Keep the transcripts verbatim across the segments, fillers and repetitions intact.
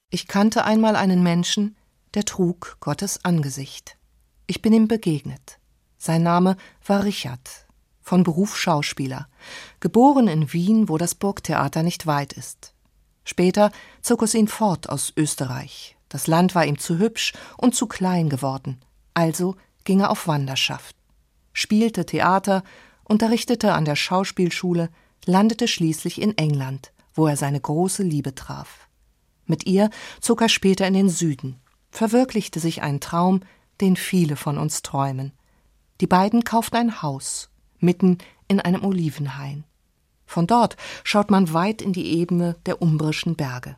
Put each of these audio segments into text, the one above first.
Ich kannte einmal einen Menschen, der trug Gottes Angesicht. Ich bin ihm begegnet. Sein Name war Richard, von Beruf Schauspieler, geboren in Wien, wo das Burgtheater nicht weit ist. Später zog es ihn fort aus Österreich. Das Land war ihm zu hübsch und zu klein geworden. Also ging er auf Wanderschaft, spielte Theater, unterrichtete an der Schauspielschule, landete schließlich in England, wo er seine große Liebe traf. Mit ihr zog er später in den Süden, verwirklichte sich ein Traum, den viele von uns träumen. Die beiden kauften ein Haus, mitten in einem Olivenhain. Von dort schaut man weit in die Ebene der umbrischen Berge.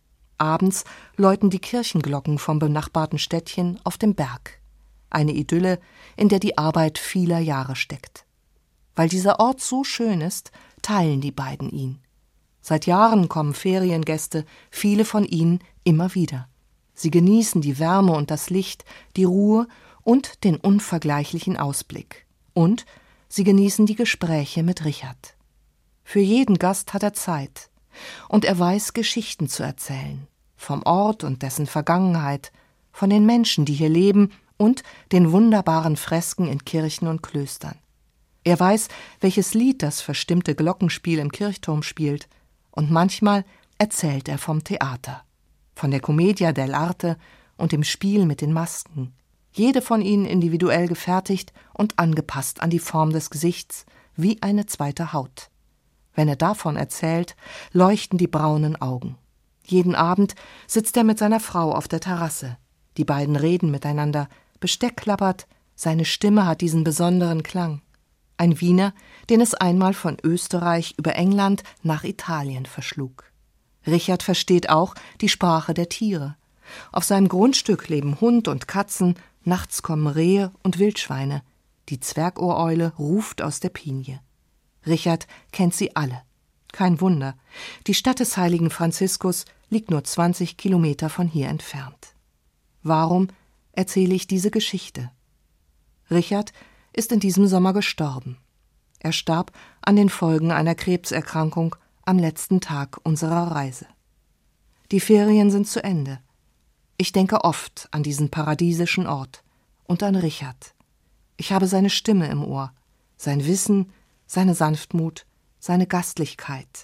Abends läuten die Kirchenglocken vom benachbarten Städtchen auf dem Berg. Eine Idylle, in der die Arbeit vieler Jahre steckt. Weil dieser Ort so schön ist, teilen die beiden ihn. Seit Jahren kommen Feriengäste, viele von ihnen immer wieder. Sie genießen die Wärme und das Licht, die Ruhe und den unvergleichlichen Ausblick. Und sie genießen die Gespräche mit Richard. Für jeden Gast hat er Zeit. Und er weiß, Geschichten zu erzählen. Vom Ort und dessen Vergangenheit, von den Menschen, die hier leben und den wunderbaren Fresken in Kirchen und Klöstern. Er weiß, welches Lied das verstimmte Glockenspiel im Kirchturm spielt. Und manchmal erzählt er vom Theater, von der Commedia dell'arte und dem Spiel mit den Masken. Jede von ihnen individuell gefertigt und angepasst an die Form des Gesichts, wie eine zweite Haut. Wenn er davon erzählt, leuchten die braunen Augen. Jeden Abend sitzt er mit seiner Frau auf der Terrasse. Die beiden reden miteinander, Besteck klappert, seine Stimme hat diesen besonderen Klang. Ein Wiener, den es einmal von Österreich über England nach Italien verschlug. Richard versteht auch die Sprache der Tiere. Auf seinem Grundstück leben Hund und Katzen, nachts kommen Rehe und Wildschweine. Die Zwergohreule ruft aus der Pinie. Richard kennt sie alle. Kein Wunder, die Stadt des heiligen Franziskus liegt nur zwanzig Kilometer von hier entfernt. Warum erzähle ich diese Geschichte? Richard ist in diesem Sommer gestorben. Er starb an den Folgen einer Krebserkrankung am letzten Tag unserer Reise. Die Ferien sind zu Ende. Ich denke oft an diesen paradiesischen Ort und an Richard. Ich habe seine Stimme im Ohr, sein Wissen, seine Sanftmut, seine Gastlichkeit.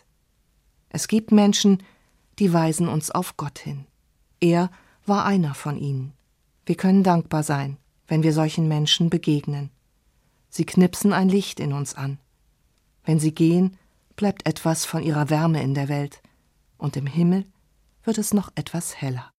Es gibt Menschen, die weisen uns auf Gott hin. Er war einer von ihnen. Wir können dankbar sein, wenn wir solchen Menschen begegnen. Sie knipsen ein Licht in uns an. Wenn sie gehen, bleibt etwas von ihrer Wärme in der Welt, und im Himmel wird es noch etwas heller.